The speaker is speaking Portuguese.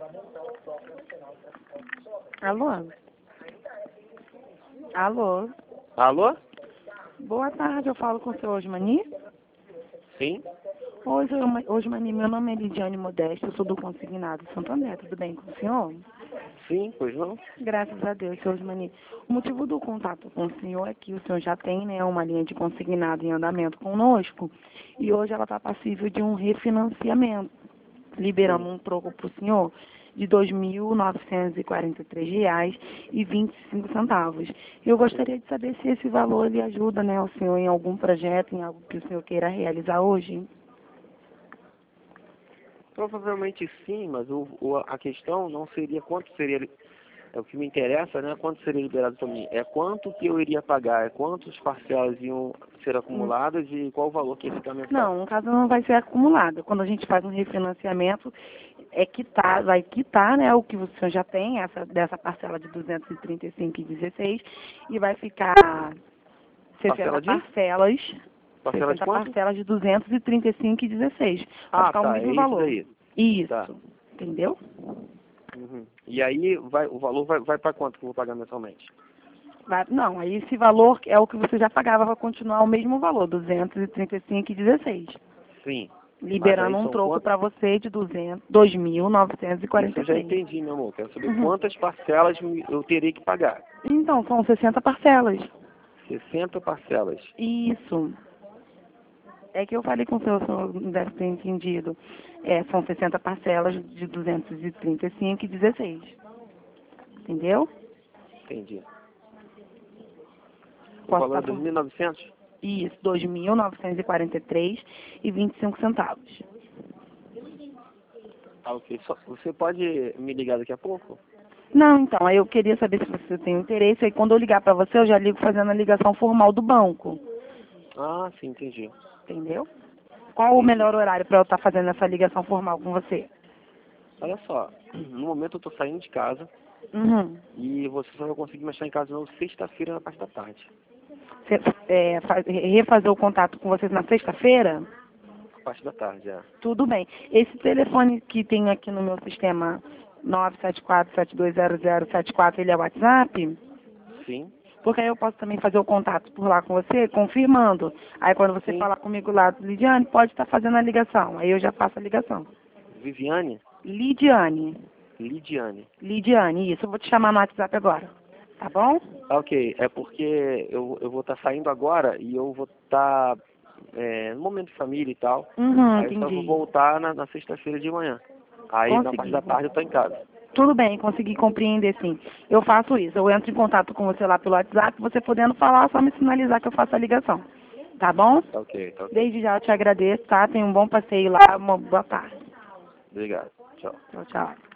Alô? Alô? Alô? Boa tarde, eu falo com o senhor Osmani? Sim? Oi, senhor Osmani, meu nome é Lidiane Modesto, eu sou do Consignado Santo André, tudo bem com o senhor? Sim, pois não? Graças a Deus, senhor Osmani. O motivo do contato com o senhor é que o senhor já tem, né, uma linha de consignado em andamento conosco e hoje ela está passível de um refinanciamento, liberando um troco para o senhor de R$ 2.943,25. Eu gostaria de saber se esse valor lhe ajuda, né, o senhor em algum projeto, em algo que o senhor queira realizar hoje. Provavelmente sim, mas a questão não seria quanto seria, é o que me interessa, né? Quanto seria liberado para mim? É quanto que eu iria pagar, é quantas parcelas iam ser acumuladas e qual o valor que ia ficar mensal? Não, no caso não vai ser acumulado. Quando a gente faz um refinanciamento, vai quitar, né, o que o senhor já tem, dessa parcela de 235,16, e vai ficar 60 Parcela de parcelas quanto? parcelas de 235,16. Vai ficar o Tá, é mesmo isso valor. daí. Isso, Tá. entendeu? Uhum. E aí o valor vai para quanto que eu vou pagar mensalmente? Não, aí esse valor é o que você já pagava, vai continuar o mesmo valor, 235,16. Sim. Mas aí Liberando um são troco quantos? para você de Isso eu já 2.943. entendi, meu amor. Quero saber Uhum. quantas parcelas eu terei que pagar. Então, são 60 parcelas. 60 parcelas. Isso. É que eu falei com o senhor não deve ter entendido. São 60 parcelas de 235,16. Entendeu? Entendi. O Posso valor é estar por... 2.900? Isso, 2.943,25. Ah, ok. Você pode me ligar daqui a pouco? Não, então, aí eu queria saber se você tem interesse. Aí quando eu ligar para você, eu já ligo fazendo a ligação formal do banco. Ah, sim, entendi. Entendeu? Qual o Entendi. melhor horário para eu estar fazendo essa ligação formal com você? Olha só, no momento eu tô saindo de casa Uhum. e você só vai conseguir me achar em casa de novo sexta-feira na parte da tarde. Refazer o contato com vocês na sexta-feira? Na parte da tarde, é. Tudo bem. Esse telefone que tem aqui no meu sistema 974-720074, ele é WhatsApp? Sim, Porque aí eu posso também fazer o contato por lá com você, confirmando. Aí quando você sim. falar comigo lá, Lidiane, pode estar fazendo a ligação. Aí eu já faço a ligação. Viviane? Lidiane. Lidiane. Lidiane, isso. Eu vou te chamar no WhatsApp agora. Tá bom? Ah, ok, é porque eu vou estar saindo agora e eu vou estar no momento de família e tal. Aí eu só vou Entendi. voltar na sexta-feira de manhã. Aí na parte Consegui. da tarde eu tô em casa. Tudo bem, consegui compreender sim. Eu faço isso. Eu entro em contato com você lá pelo WhatsApp, você podendo falar, só me sinalizar que eu faço a ligação. Tá bom? Tá ok, tá ok. Desde já eu te agradeço, tá? Tenha um bom passeio lá, uma boa tarde. Obrigado. Tchau. Tchau, tchau.